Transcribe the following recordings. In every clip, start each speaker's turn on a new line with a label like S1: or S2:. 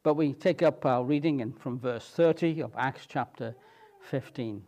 S1: But we take up our reading from verse 30 of Acts chapter 15.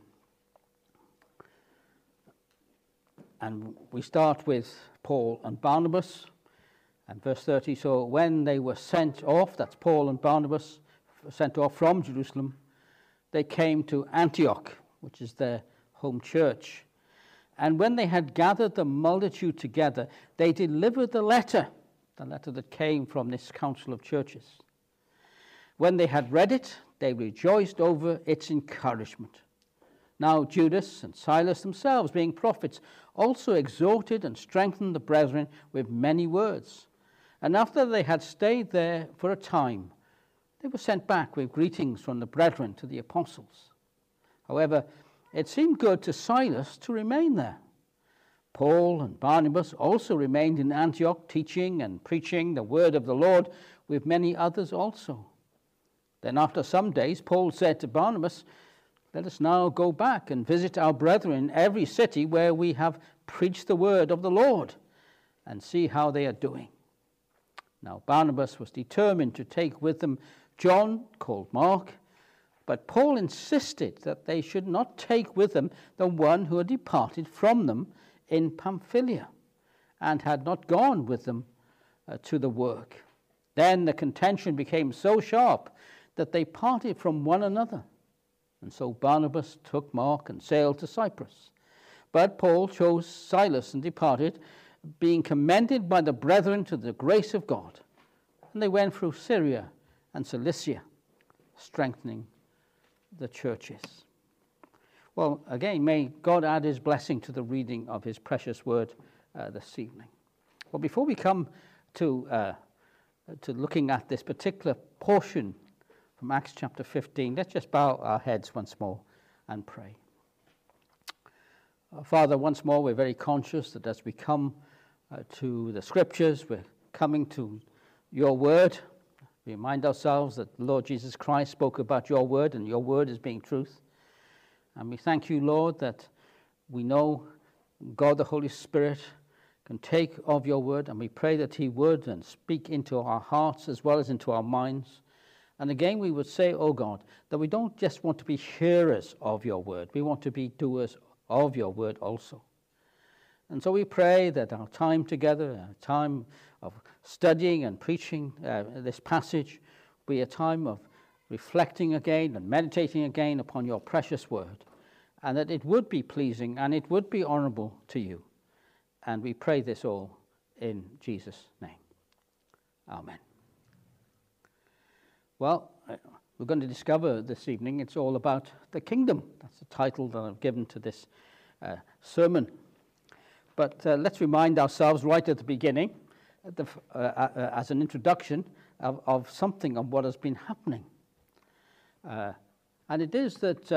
S1: And we start with Paul and Barnabas. And verse 30, so when they were sent off, that's Paul and Barnabas, sent off from Jerusalem, they came to Antioch, which is their home church. And when they had gathered the multitude together, they delivered the letter that came from this council of churches. When they had read it, they rejoiced over its encouragement. Now Judas and Silas themselves, being prophets, also exhorted and strengthened the brethren with many words. And after they had stayed there for a time, they were sent back with greetings from the brethren to the apostles. However, it seemed good to Silas to remain there. Paul and Barnabas also remained in Antioch, teaching and preaching the word of the Lord with many others also. Then after some days, Paul said to Barnabas, let us now go back and visit our brethren in every city where we have preached the word of the Lord, and see how they are doing. Now Barnabas was determined to take with them John, called Mark, but Paul insisted that they should not take with them the one who had departed from them in Pamphylia, and had not gone with them to the work. Then the contention became so sharp that they parted from one another. And so Barnabas took Mark and sailed to Cyprus. But Paul chose Silas and departed, being commended by the brethren to the grace of God. And they went through Syria and Cilicia, strengthening the churches. Well, again, may God add his blessing to the reading of his precious word this evening. Well, before we come to looking at this particular portion from Acts chapter 15, let's just bow our heads once more and pray. Father, once more, we're very conscious that as we come to the scriptures, we're coming to your word. We remind ourselves that the Lord Jesus Christ spoke about your word, and your word is being truth. And we thank you, Lord, that we know God the Holy Spirit can take of your word, and we pray that he would and speak into our hearts as well as into our minds. And again, we would say, oh God, that we don't just want to be hearers of your word. We want to be doers of your word also. And so we pray that our time together, our time of studying and preaching this passage, will be a time of reflecting again and meditating again upon your precious word, and that it would be pleasing and it would be honorable to you. And we pray this all in Jesus' name. Amen. Well, we're going to discover this evening it's all about the kingdom. That's the title that I've given to this sermon. But let's remind ourselves right at the beginning, as an introduction, of something of what has been happening. And it is that,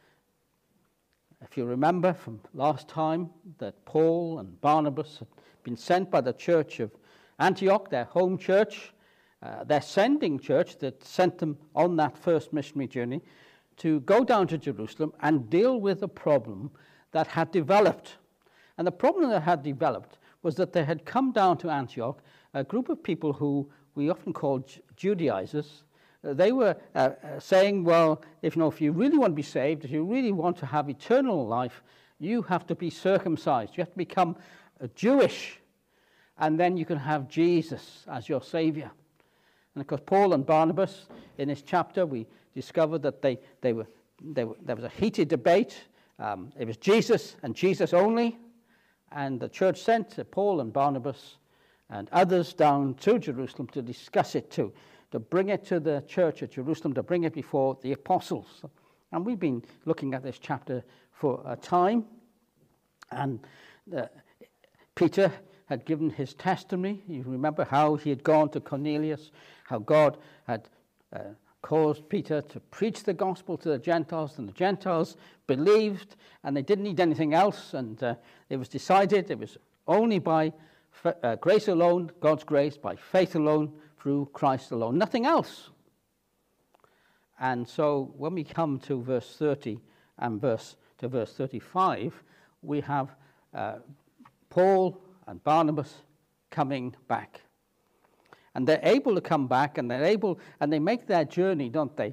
S1: if you remember from last time, that Paul and Barnabas had been sent by the church of Antioch, their home church, their sending church that sent them on that first missionary journey, to go down to Jerusalem and deal with a problem that had developed. And the problem that had developed was that there had come down to Antioch a group of people who we often call Judaizers. They were saying, well, if you really want to be saved, if you really want to have eternal life, you have to be circumcised. You have to become Jewish, and then you can have Jesus as your Savior. And of course, Paul and Barnabas, in this chapter, we discovered that there was a heated debate. It was Jesus and Jesus only. And the church sent Paul and Barnabas and others down to Jerusalem to discuss it to bring it to the church at Jerusalem, to bring it before the apostles. And we've been looking at this chapter for a time. And Peter had given his testimony. You remember how he had gone to Cornelius, how God had caused Peter to preach the gospel to the Gentiles, and the Gentiles believed, and they didn't need anything else. And it was decided it was only by grace alone, God's grace, by faith alone, through Christ alone, nothing else. And so when we come to verse 30 and verse 35, we have Paul and Barnabas coming back. And they're able to come back, and they make their journey, don't they?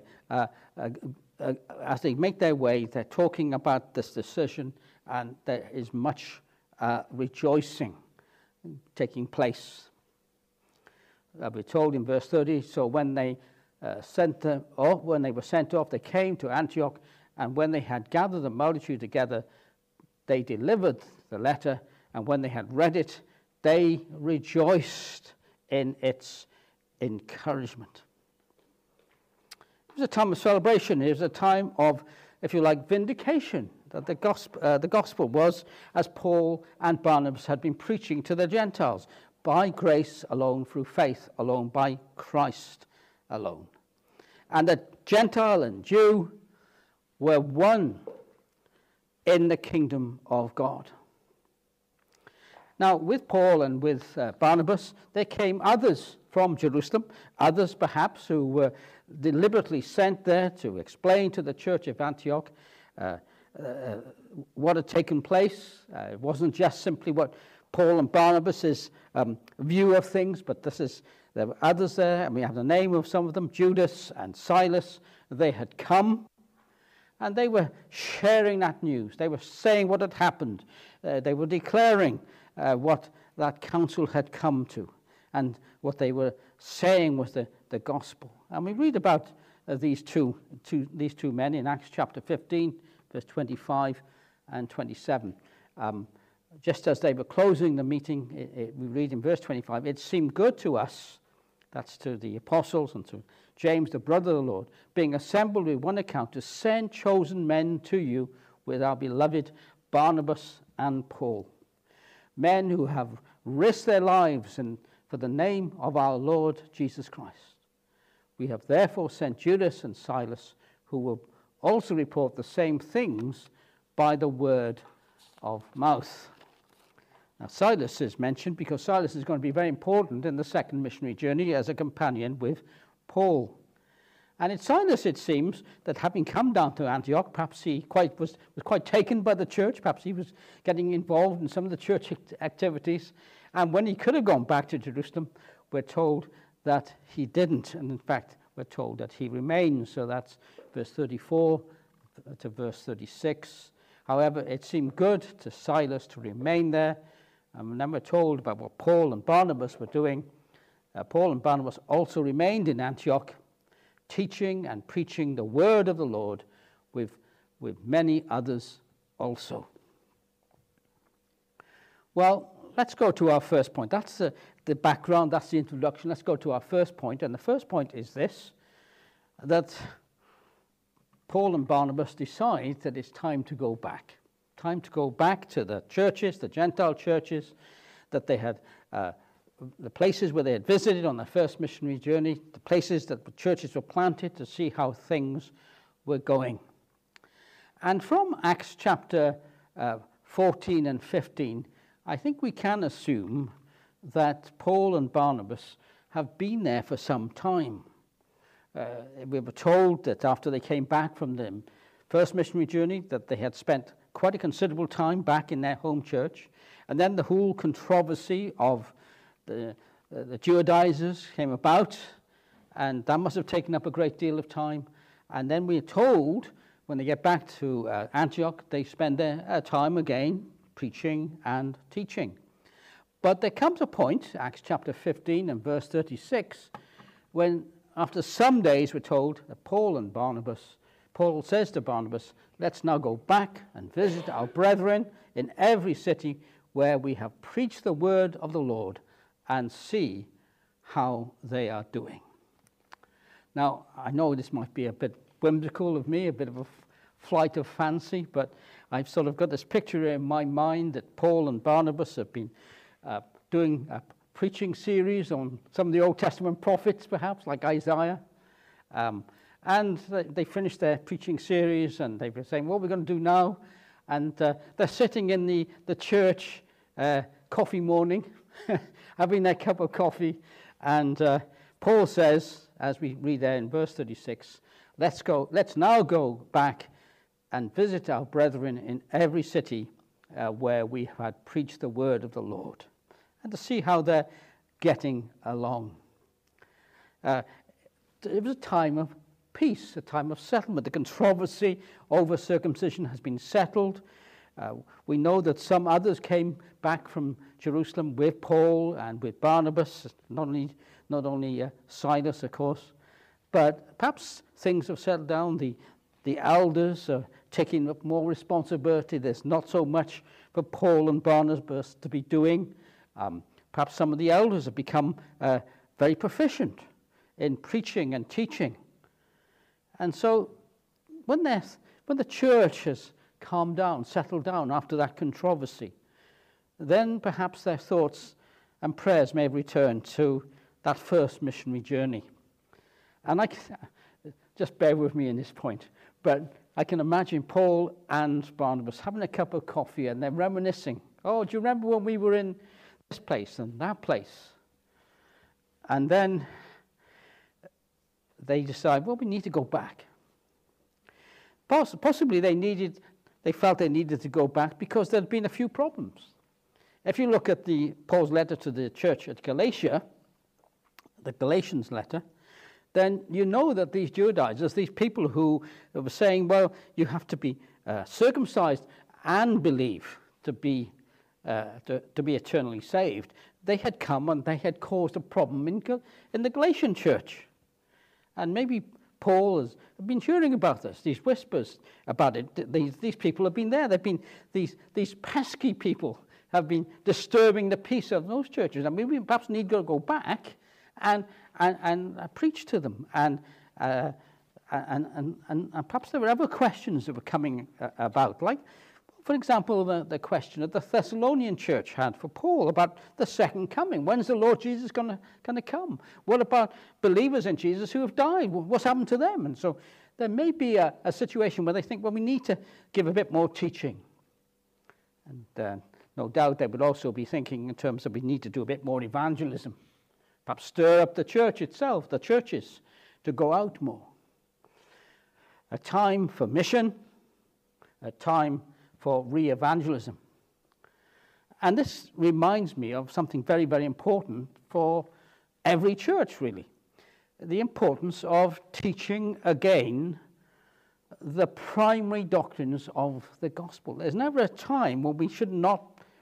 S1: As they make their way, they're talking about this decision, and there is much rejoicing taking place. We're told in verse 30, so when they were sent off, they came to Antioch, and when they had gathered the multitude together, they delivered the letter, and when they had read it, they rejoiced in its encouragement. It was a time of celebration. It was a time of, if you like, vindication, that the gospel was as Paul and Barnabas had been preaching to the Gentiles, by grace alone, through faith alone, by Christ alone. And that Gentile and Jew were one in the kingdom of God. Now, with Paul and with Barnabas, there came others from Jerusalem, others perhaps who were deliberately sent there to explain to the church of Antioch what had taken place. It wasn't just simply what Paul and Barnabas' view of things, but there were others there, and we have the name of some of them, Judas and Silas. They had come, and they were sharing that news. They were saying what had happened. They were declaring what that council had come to, and what they were saying was the gospel. And we read about these two men in Acts chapter 15, verse 25 and 27. Just as they were closing the meeting, we read in verse 25, it seemed good to us, that's to the apostles and to James, the brother of the Lord, being assembled with one account, to send chosen men to you with our beloved Barnabas and Paul, men who have risked their lives for the name of our Lord Jesus Christ. We have therefore sent Judas and Silas, who will also report the same things by the word of mouth. Now, Silas is mentioned because Silas is going to be very important in the second missionary journey as a companion with Paul. And it's Silas, it seems, that having come down to Antioch, perhaps he was quite taken by the church, perhaps he was getting involved in some of the church activities. And when he could have gone back to Jerusalem, we're told that he didn't. And in fact, we're told that he remains. So that's verse 34 to verse 36. However, it seemed good to Silas to remain there. And then we're told about what Paul and Barnabas were doing. Paul and Barnabas also remained in Antioch, teaching and preaching the word of the Lord with many others also. Well, let's go to our first point. That's the background, that's the introduction. Let's go to our first point. And the first point is this, that Paul and Barnabas decide that it's time to go back. Time to go back to the churches, the Gentile churches, that they had, the places where they had visited on their first missionary journey, the places that the churches were planted, to see how things were going. And from Acts chapter 14 and 15, I think we can assume that Paul and Barnabas have been there for some time. We were told that after they came back from the first missionary journey, that they had spent quite a considerable time back in their home church. And then the whole controversy of the Judaizers came about, and that must have taken up a great deal of time. And then we're told, when they get back to Antioch, they spend their time again preaching and teaching. But there comes a point, Acts chapter 15 and verse 36, when after some days we're told that Paul says to Barnabas, let's now go back and visit our brethren in every city where we have preached the word of the Lord, and see how they are doing. Now, I know this might be a bit whimsical of me, a bit of a flight of fancy, but I've sort of got this picture in my mind that Paul and Barnabas have been doing a preaching series on some of the Old Testament prophets, perhaps, like Isaiah. And they finished their preaching series, and they were saying, what are we going to do now? And they're sitting in the church coffee morning, having their cup of coffee. And Paul says, as we read there in verse 36, let's now go back and visit our brethren in every city where we had preached the word of the Lord, and to see how they're getting along. it was a time of peace, a time of settlement. The controversy over circumcision has been settled. We know that some others came back from Jerusalem with Paul and with Barnabas, not only Silas, of course, but perhaps things have settled down. The elders are taking up more responsibility. There's not so much for Paul and Barnabas to be doing. Perhaps some of the elders have become very proficient in preaching and teaching. And so when the church has calmed down, settled down after that controversy, then perhaps their thoughts and prayers may return to that first missionary journey. And just bear with me in this point, but I can imagine Paul and Barnabas having a cup of coffee and they're reminiscing. Oh, do you remember when we were in this place and that place? And then they decide, well, we need to go back. Possibly they felt they needed to go back because there had been a few problems. If you look at Paul's letter to the church at Galatia, the Galatians letter, then you know that these Judaizers, these people who were saying, well, you have to be circumcised and believe to be eternally saved, they had come and they had caused a problem in the Galatian church. And maybe Paul has been hearing about this, these whispers about it. These people have been there. They've been these pesky people have been disturbing the peace of those churches. And we perhaps need to go back and preach to them. And perhaps there were other questions that were coming about, like, for example, the question that the Thessalonian church had for Paul about the second coming. When's the Lord Jesus going to come? What about believers in Jesus who have died? What's happened to them? And so there may be a situation where they think, well, we need to give a bit more teaching. And no doubt they would also be thinking in terms of we need to do a bit more evangelism. Perhaps stir up the church itself, the churches, to go out more. A time for mission, a time for re-evangelism. And this reminds me of something very, very important for every church, really. The importance of teaching again the primary doctrines of the gospel. There's never a time when we should not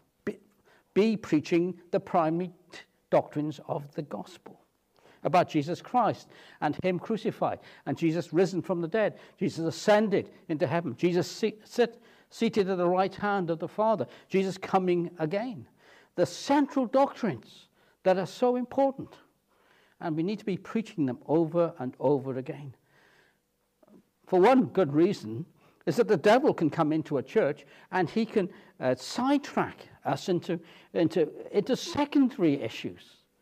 S1: be preaching the primary doctrines of the gospel about Jesus Christ and him crucified, and Jesus risen from the dead, Jesus ascended into heaven, Jesus seated at the right hand of the Father, Jesus coming again. The central doctrines that are so important, and we need to be preaching them over and over again. For one good reason is that the devil can come into a church and he can sidetrack us into secondary issues.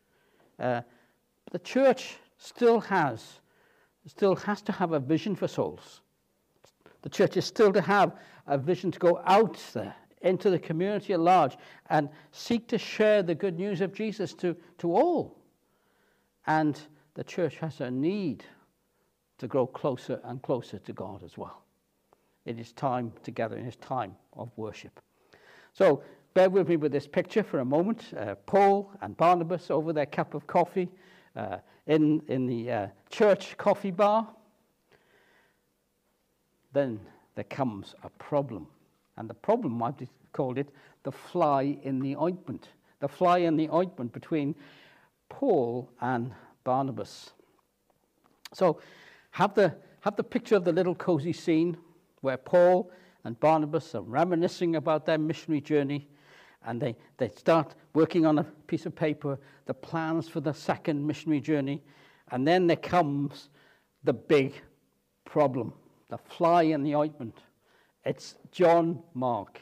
S1: The church still has to have a vision for souls. The church is still to have a vision to go out there into the community at large and seek to share the good news of Jesus to all. And the church has a need to grow closer and closer to God as well. It is time together, it is time of worship. So bear with me with this picture for a moment. Paul and Barnabas over their cup of coffee in the church coffee bar. Then there comes a problem. And the problem, I've called it, the fly in the ointment. The fly in the ointment between Paul and Barnabas. So have the picture of the little cozy scene where Paul and Barnabas are reminiscing about their missionary journey, and they start working on a piece of paper the plans for the second missionary journey, and then there comes the big problem, the fly in the ointment. It's John Mark.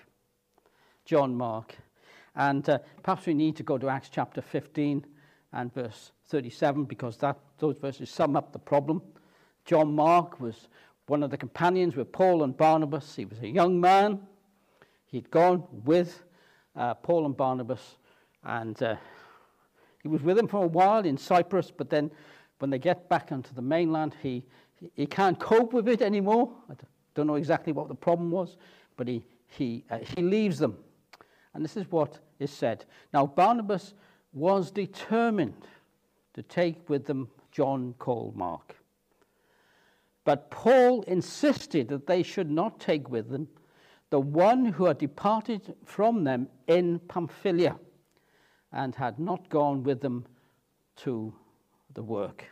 S1: And perhaps we need to go to Acts chapter 15 and verse 37, because those verses sum up the problem. John Mark was one of the companions with Paul and Barnabas. He was a young man. He'd gone with Paul and Barnabas, and he was with them for a while in Cyprus, but then when they get back onto the mainland, he can't cope with it anymore. I don't know exactly what the problem was, but he leaves them. And this is what is said. Now Barnabas was determined to take with them John called Mark. But Paul insisted that they should not take with them the one who had departed from them in Pamphylia and had not gone with them to the work.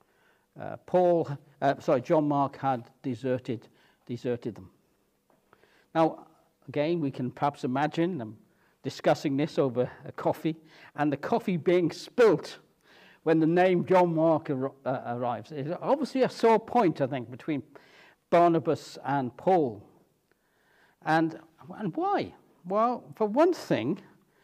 S1: John Mark had deserted them. Now, again, we can perhaps imagine them discussing this over a coffee, and the coffee being spilt when the name John Mark arrives. It's obviously a sore point, I think, between Barnabas and Paul. And why? Well, for one thing,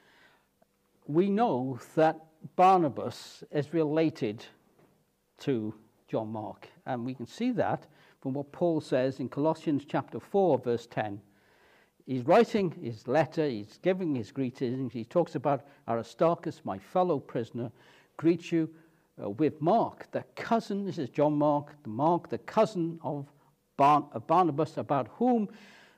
S1: we know that Barnabas is related to John Mark. And we can see that from what Paul says in Colossians chapter 4, verse 10. He's writing his letter, he's giving his greetings. He talks about Aristarchus, my fellow prisoner, greets you with Mark, the cousin, this is John Mark, the cousin of Barnabas, about whom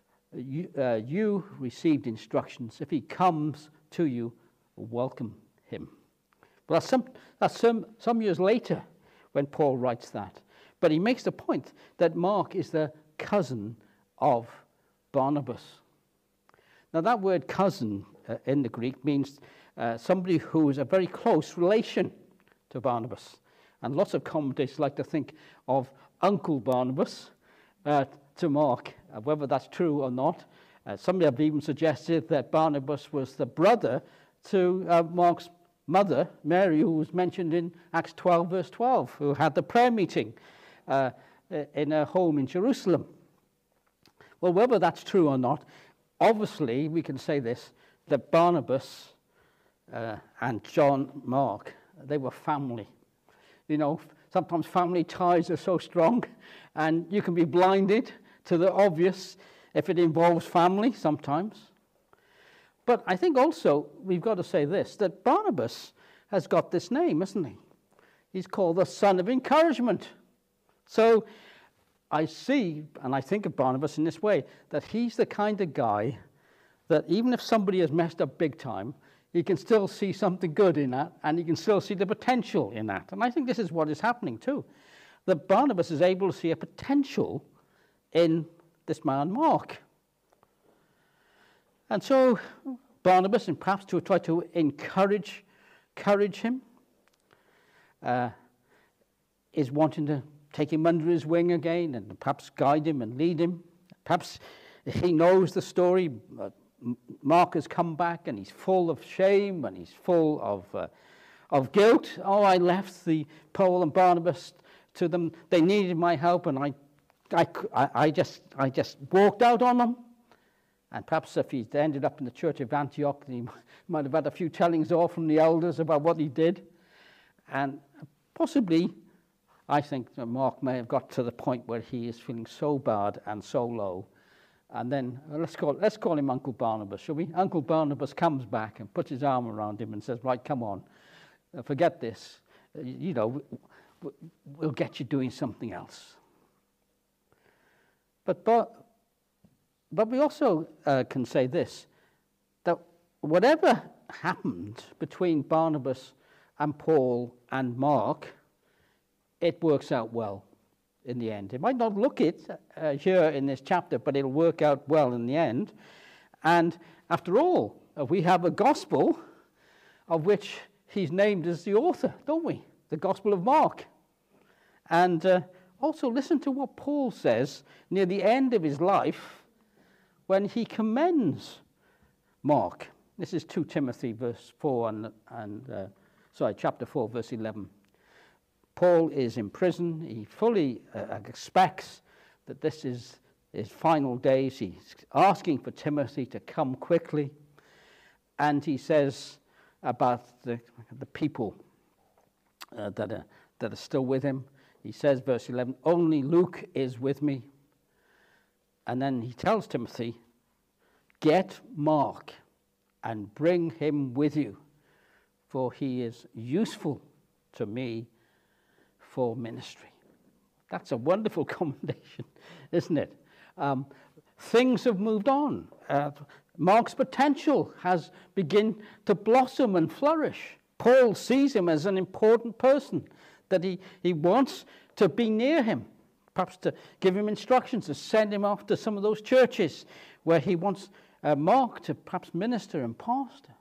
S1: you received instructions. If he comes to you, welcome him. Well, that's some years later when Paul writes that. But he makes the point that Mark is the cousin of Barnabas. Now, that word cousin in the Greek means somebody who is a very close relation to Barnabas. And lots of commentators like to think of Uncle Barnabas to Mark, whether that's true or not. Some have even suggested that Barnabas was the brother to Mark's mother, Mary, who was mentioned in Acts 12, verse 12, who had the prayer meeting in her home in Jerusalem. Well, whether that's true or not, obviously we can say this, that Barnabas and John Mark, they were family. You know, sometimes family ties are so strong and you can be blinded to the obvious if it involves family sometimes. But I think also we've got to say this, that Barnabas has got this name, isn't he? He's called the son of encouragement. So I see, and I think of Barnabas in this way, that he's the kind of guy that even if somebody has messed up big time, he can still see something good in that, and he can still see the potential in that. And I think this is what is happening too, that Barnabas is able to see a potential in this man Mark. And so Barnabas, and perhaps to try to encourage him, is wanting to take him under his wing again and perhaps guide him and lead him. Perhaps he knows the story. Mark has come back and he's full of shame and he's full of guilt. Oh, I left the Paul and Barnabas to them. They needed my help, and I just walked out on them. And perhaps if he'd ended up in the church of Antioch, he might have had a few tellings off from the elders about what he did. And possibly, I think that Mark may have got to the point where he is feeling so bad and so low. And then let's call him Uncle Barnabas, shall we? Uncle Barnabas comes back and puts his arm around him and says, right, come on, forget this. You know, we'll get you doing something else. But we also can say this, that whatever happened between Barnabas and Paul and Mark, it works out well in the end. It might not look it here in this chapter, but it'll work out well in the end. And after all, we have a gospel of which he's named as the author, don't we? The Gospel of Mark. And also listen to what Paul says near the end of his life when he commends Mark. This is 2 Timothy verse 4 chapter 4, verse 11. Paul is in prison. He fully expects that this is his final days. He's asking for Timothy to come quickly. And he says about the people that are still with him. He says, verse 11, only Luke is with me. And then he tells Timothy, get Mark and bring him with you, for he is useful to me for ministry. That's a wonderful commendation, isn't it? Things have moved on. Mark's potential has begun to blossom and flourish. Paul sees him as an important person that he wants to be near him, perhaps to give him instructions, to send him off to some of those churches where he wants Mark to perhaps minister and pastor.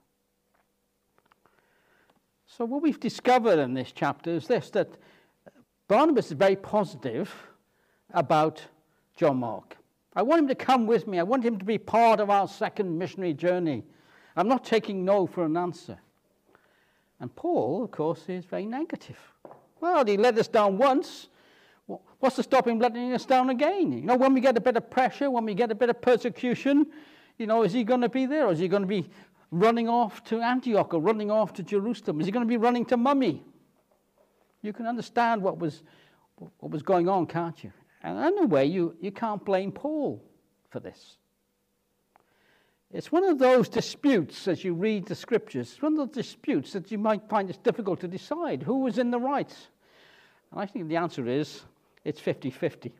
S1: So what we've discovered in this chapter is this, that Barnabas is very positive about John Mark. I want him to come with me. I want him to be part of our second missionary journey. I'm not taking no for an answer. And Paul, of course, is very negative. Well, he let us down once. What's to stop him letting us down again? You know, when we get a bit of pressure, when we get a bit of persecution, you know, is he going to be there? Or is he going to be running off to Antioch or running off to Jerusalem? Is he going to be running to Mummy? You can understand what was going on, can't you? And in a way, you can't blame Paul for this. It's one of those disputes, as you read the scriptures, it's one of those disputes that you might find it's difficult to decide who was in the right. And I think the answer is, it's 50-50.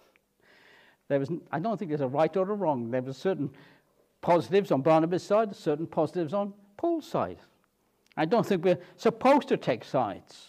S1: I don't think there's a right or a wrong. There were certain positives on Barnabas' side, certain positives on Paul's side. I don't think we're supposed to take sides.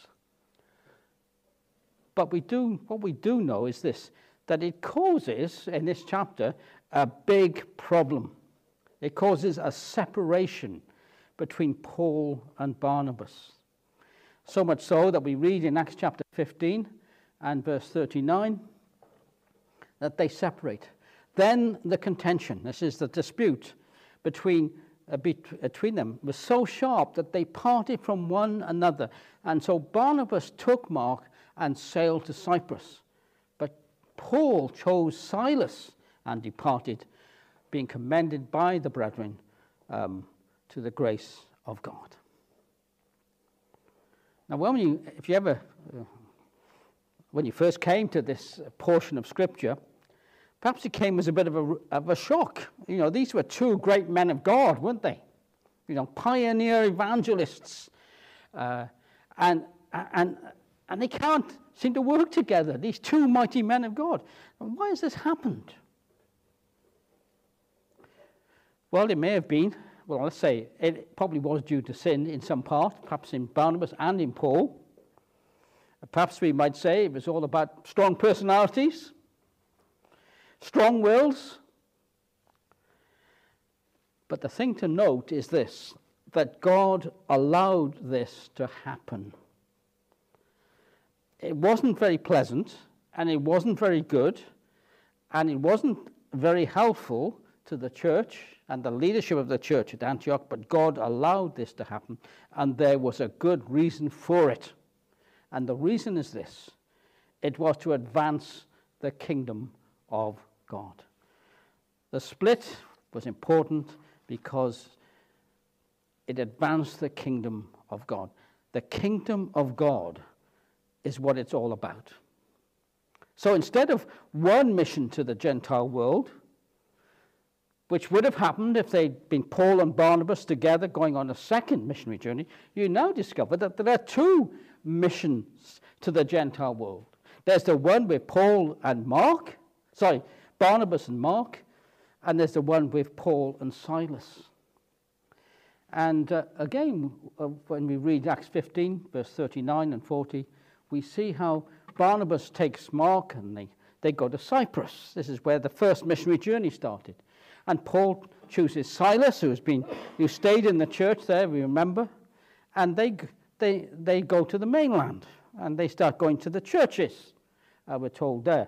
S1: But what we do know is this, that it causes, in this chapter, a big problem. It causes a separation between Paul and Barnabas. So much so that we read in Acts chapter 15 and verse 39 that they separate. Then the contention, this is the dispute between them, was so sharp that they parted from one another. And so Barnabas took Mark and sailed to Cyprus. But Paul chose Silas and departed, being commended by the brethren to the grace of God. Now, when you first came to this portion of Scripture, perhaps it came as a bit of a shock. You know, these were two great men of God, weren't they? You know, pioneer evangelists, and they can't seem to work together. These two mighty men of God. And why has this happened? Well, it may have been, well, let's say it probably was due to sin in some part, perhaps in Barnabas and in Paul. Perhaps we might say it was all about strong personalities, strong wills. But the thing to note is this, that God allowed this to happen. It wasn't very pleasant, and it wasn't very good, and it wasn't very helpful to the church and the leadership of the church at Antioch, but God allowed this to happen, and there was a good reason for it. And the reason is this: it was to advance the kingdom of God. The split was important because it advanced the kingdom of God. The kingdom of God is what it's all about. So instead of one mission to the Gentile world, which would have happened if they'd been Paul and Barnabas together going on a second missionary journey, you now discover that there are two missions to the Gentile world. There's the one with Barnabas and Mark, and there's the one with Paul and Silas. And again, when we read Acts 15, verse 39 and 40, we see how Barnabas takes Mark and they go to Cyprus. This is where the first missionary journey started. And Paul chooses Silas, who stayed in the church there, we remember, and they go to the mainland, and they start going to the churches, we're told there,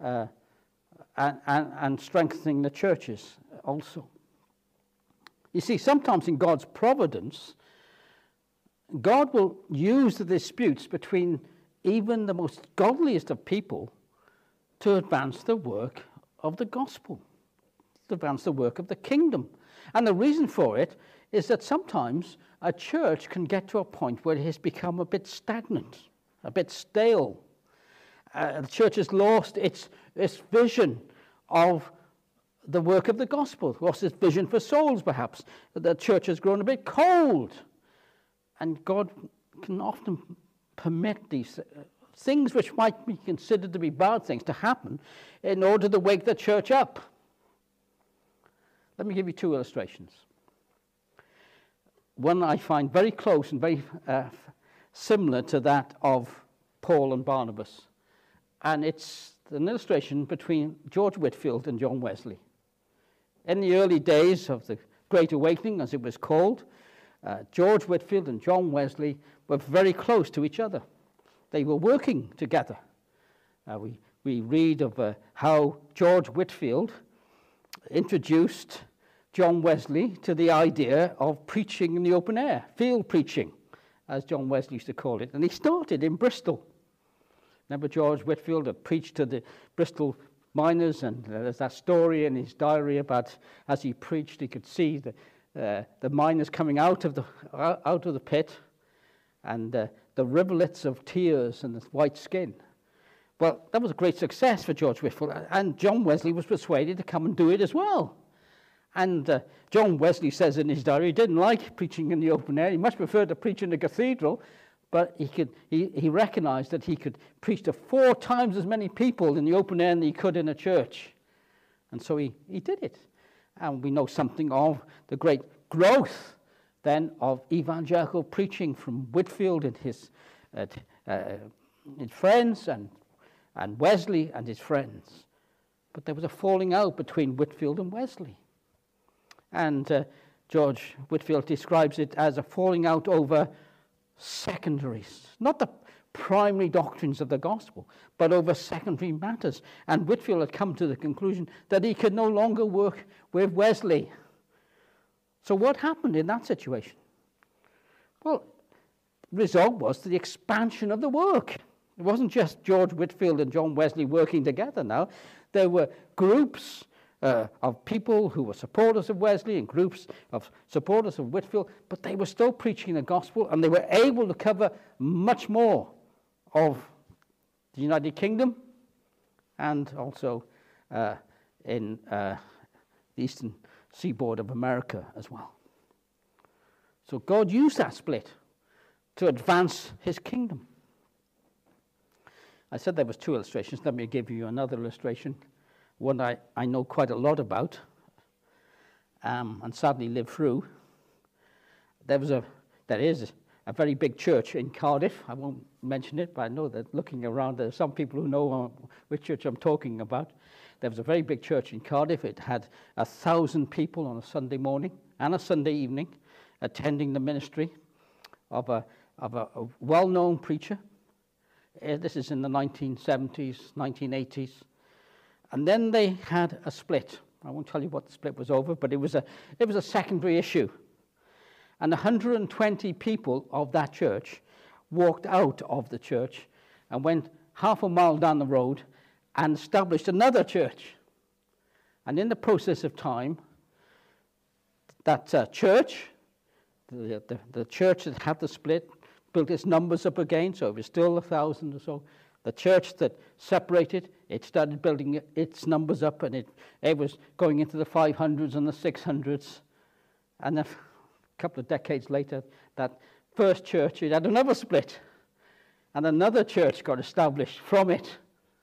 S1: and strengthening the churches also. You see, sometimes in God's providence, God will use the disputes between even the most godliest of people to advance the work of the gospel, to advance the work of the kingdom. And the reason for it is that sometimes a church can get to a point where it has become a bit stagnant, a bit stale. The church has lost its vision of the work of the gospel, lost its vision for souls perhaps. The church has grown a bit cold. And God can often permit these things which might be considered to be bad things to happen in order to wake the church up. Let me give you two illustrations. One I find very close and very similar to that of Paul and Barnabas. And it's an illustration between George Whitefield and John Wesley. In the early days of the Great Awakening, as it was called, George Whitefield and John Wesley were very close to each other. They were working together. We read of how George Whitefield introduced John Wesley to the idea of preaching in the open air, field preaching, as John Wesley used to call it. And he started in Bristol. Remember, George Whitefield had preached to the Bristol miners, and there's that story in his diary about as he preached, he could see the miners coming out of the pit, and the rivulets of tears and the white skin. Well, that was a great success for George Whitefield, and John Wesley was persuaded to come and do it as well. And John Wesley says in his diary he didn't like preaching in the open air. He much preferred to preach in the cathedral, but he recognized that he could preach to 4 times as many people in the open air than he could in a church. And so he did it. And we know something of the great growth then of evangelical preaching from Whitefield and his friends and Wesley and his friends. But there was a falling out between Whitefield and Wesley. And George Whitefield describes it as a falling out over secondaries, not the primary doctrines of the gospel, but over secondary matters. And Whitefield had come to the conclusion that he could no longer work with Wesley. So what happened in that situation? Well, the result was the expansion of the work. It wasn't just George Whitefield and John Wesley working together now. There were groups of people who were supporters of Wesley and groups of supporters of Whitefield, but they were still preaching the gospel, and they were able to cover much more of the United Kingdom and also in the eastern seaboard of America as well. So God used that split to advance his kingdom. I said there was 2 illustrations. Let me give you another illustration, one I know quite a lot about and sadly lived through. There is a very big church in Cardiff. I won't mention it, but I know that looking around, there are some people who know which church I'm talking about. There was a very big church in Cardiff. It had 1,000 people on a Sunday morning and a Sunday evening attending the ministry of a well-known preacher. This is in the 1970s, 1980s. And then they had a split. I won't tell you what the split was over, but it was a secondary issue. And 120 people of that church walked out of the church and went half a mile down the road and established another church. And in the process of time, that church, the church that had the split, built its numbers up again, so it was still 1,000 or so. The church that separated, it started building its numbers up, and it was going into the 500s and the 600s. And a couple of decades later, that first church, it had another split, and another church got established from it.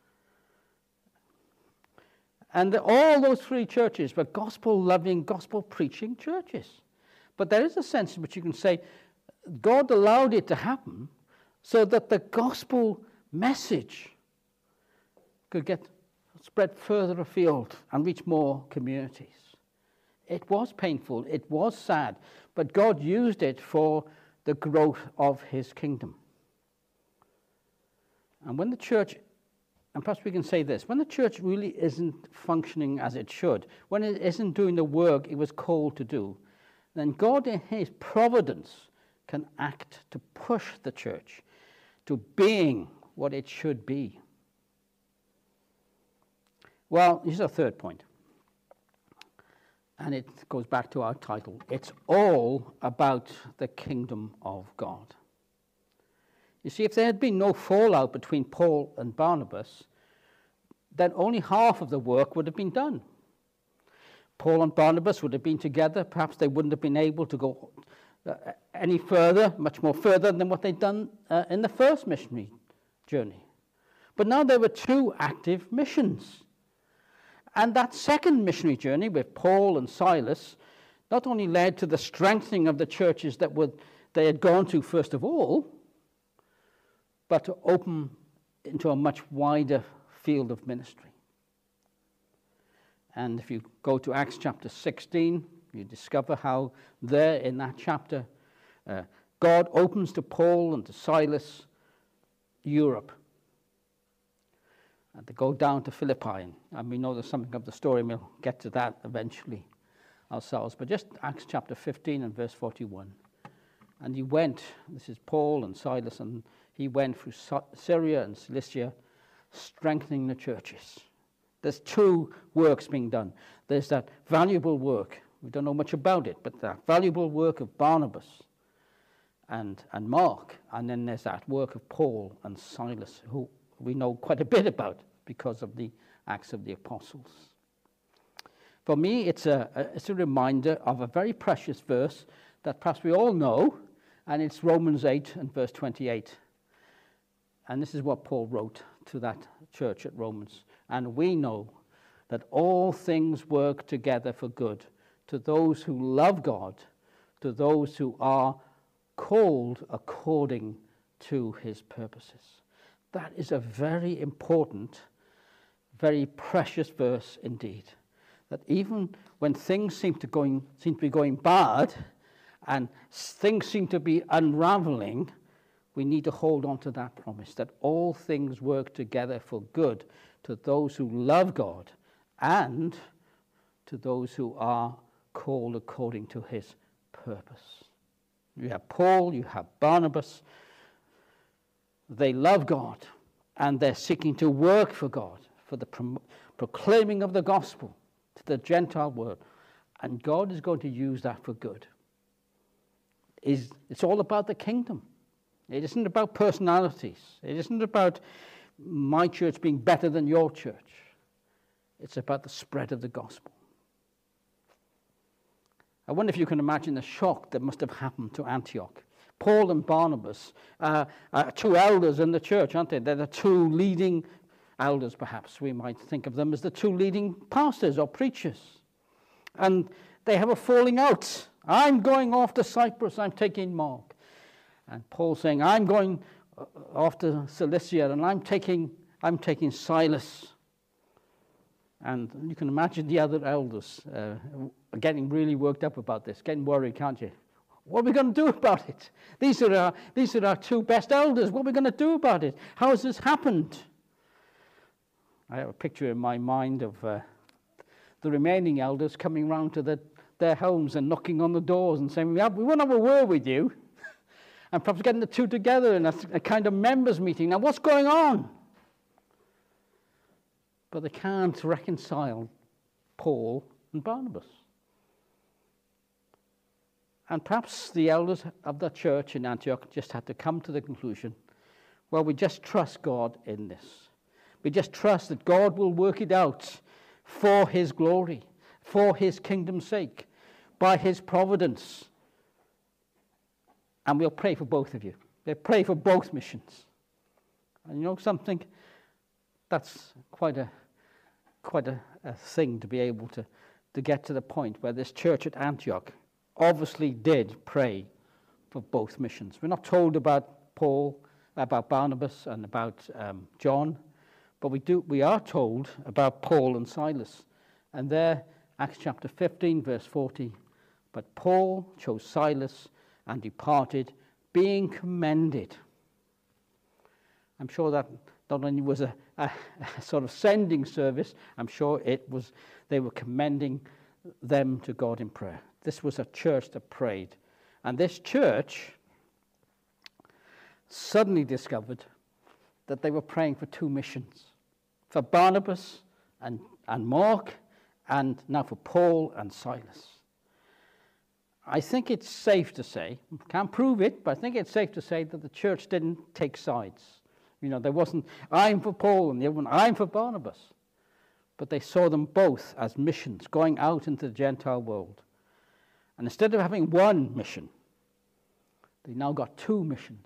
S1: And all those 3 churches were gospel-loving, gospel-preaching churches. But there is a sense in which you can say God allowed it to happen so that the gospel message could get spread further afield and reach more communities. It was painful, it was sad, but God used it for the growth of his kingdom. And when the church, and perhaps we can say this, when the church really isn't functioning as it should, when it isn't doing the work it was called to do, then God in his providence can act to push the church to being what it should be. Well, here's a third point. And it goes back to our title. It's all about the kingdom of God. You see, if there had been no fallout between Paul and Barnabas, then only half of the work would have been done. Paul and Barnabas would have been together. Perhaps they wouldn't have been able to go any further, much more further than what they'd done in the first missionary journey. But now there were 2 active missions. And that second missionary journey with Paul and Silas not only led to the strengthening of the churches that they had gone to first of all, but to open into a much wider field of ministry. And if you go to Acts chapter 16, you discover how there in that chapter, God opens to Paul and to Silas Europe. And they go down to Philippi. And we know there's something of the story, and we'll get to that eventually ourselves. But just Acts chapter 15 and verse 41. And he went, this is Paul and Silas, and he went through Syria and Cilicia, strengthening the churches. There's two works being done. There's that valuable work. We don't know much about it, but that valuable work of Barnabas and Mark. And then there's that work of Paul and Silas, who we know quite a bit about because of the Acts of the Apostles. For me, it's a reminder of a very precious verse that perhaps we all know, and it's Romans 8 and verse 28. And this is what Paul wrote to that church at Romans. And we know that all things work together for good to those who love God, to those who are called according to his purposes. That is a very important, very precious verse indeed. That even when things seem to be going bad and things seem to be unraveling, we need to hold on to that promise that all things work together for good to those who love God and to those who are called according to his purpose. You have Paul, you have Barnabas. They love God and they're seeking to work for God, for the proclaiming of the gospel to the Gentile world. And God is going to use that for good. It's all about the kingdom. It isn't about personalities. It isn't about my church being better than your church. It's about the spread of the gospel. I wonder if you can imagine the shock that must have happened to Antioch. Paul and Barnabas are two elders in the church, aren't they? They're the two leading elders, perhaps. We might think of them as the two leading pastors or preachers. And they have a falling out. I'm going off to Cyprus. I'm taking Mark. And Paul saying, I'm going off to Cilicia, and I'm taking Silas. And you can imagine the other elders getting really worked up about this, getting worried, can't you? What are we going to do about it? These are our two best elders. What are we going to do about it? How has this happened? I have a picture in my mind of the remaining elders coming round to their homes and knocking on the doors and saying, we want to have a word with you. And perhaps getting the two together in a kind of members meeting. Now, what's going on? But they can't reconcile Paul and Barnabas. And perhaps the elders of the church in Antioch just had to come to the conclusion, well, we just trust God in this. We just trust that God will work it out for his glory, for his kingdom's sake, by his providence. And we'll pray for both of you. We'll pray for both missions. And you know something? That's quite a thing to be able to get to the point where this church at Antioch obviously did pray for both missions. We're not told about Paul, about Barnabas, and about John, but we are told about Paul and Silas. And there, Acts chapter 15, verse 40, but Paul chose Silas and departed, being commended. I'm sure that not only was a sort of sending service, I'm sure they were commending them to God in prayer. This was a church that prayed. And this church suddenly discovered that they were praying for two missions. For Barnabas and Mark, and now for Paul and Silas. I think it's safe to say, can't prove it, but I think it's safe to say that the church didn't take sides. You know, there wasn't, I'm for Paul, and the other one, I'm for Barnabas. But they saw them both as missions, going out into the Gentile world. And instead of having one mission, they now got two missions.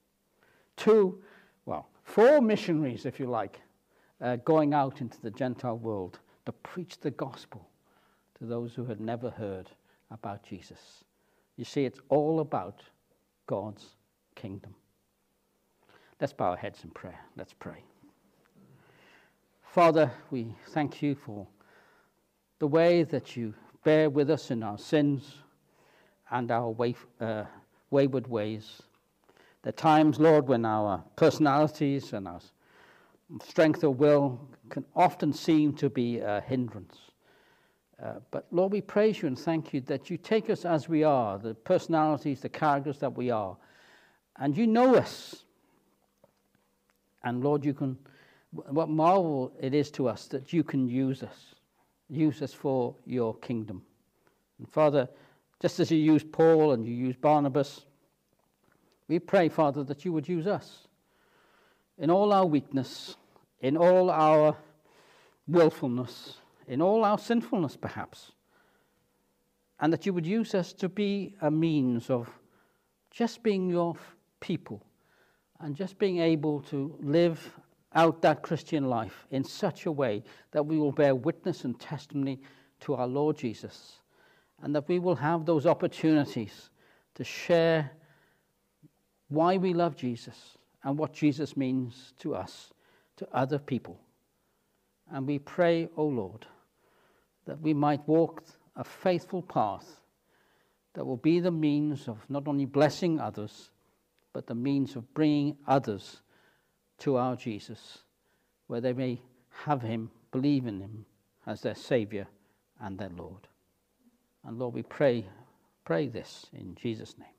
S1: Four missionaries, if you like, going out into the Gentile world to preach the gospel to those who had never heard about Jesus. You see, it's all about God's kingdom. Let's bow our heads in prayer. Let's pray. Father, we thank you for the way that you bear with us in our sins and our wayward ways. There are times, Lord, when our personalities and our strength of will can often seem to be a hindrance. But Lord, we praise you and thank you that you take us as we are, the personalities, the characters that we are, and you know us. And Lord, what marvel it is to us that you can use us for your kingdom. And Father, just as you used Paul and you used Barnabas, we pray, Father, that you would use us in all our weakness, in all our willfulness, in all our sinfulness perhaps, and that you would use us to be a means of just being your people and just being able to live out that Christian life in such a way that we will bear witness and testimony to our Lord Jesus, and that we will have those opportunities to share why we love Jesus and what Jesus means to us, to other people. And we pray, O Lord, that we might walk a faithful path that will be the means of not only blessing others, but the means of bringing others to our Jesus, where they may have him, believe in him as their Saviour and their Lord. And Lord, we pray this in Jesus' name.